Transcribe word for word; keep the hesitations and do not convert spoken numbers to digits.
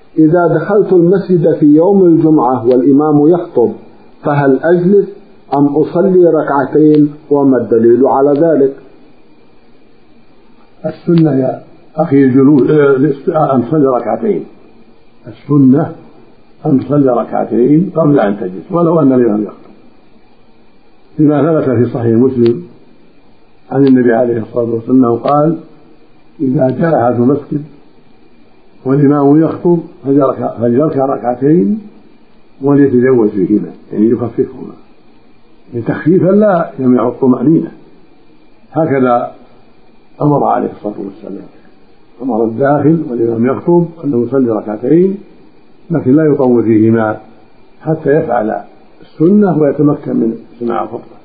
إذا دخلت المسجد في يوم الجمعة والإمام يخطب فهل أجلس أم أصلي ركعتين وما الدليل على ذلك؟ السنة يا أخي الجلوس أن تصلي ركعتين، السنة أن تصلي ركعتين قبل أن تجلس ولو أن الإمام يخطب، لما ثبت في صحيح مسلم عن النبي عليه الصلاة والسلام قال: إذا جاء أحد المسجد والإمام يخطب فليركع ركعتين وليتجوز فيهما، يعني يخففهما تخفيفا لا يمنع الطمأنينة. هكذا أمر عليه الصلاة والسلام، أمر الداخل والإمام يخطب أنه يصلي ركعتين لكن لا يطول فيهما حتى يفعل السنة ويتمكن من سماع الخطبة.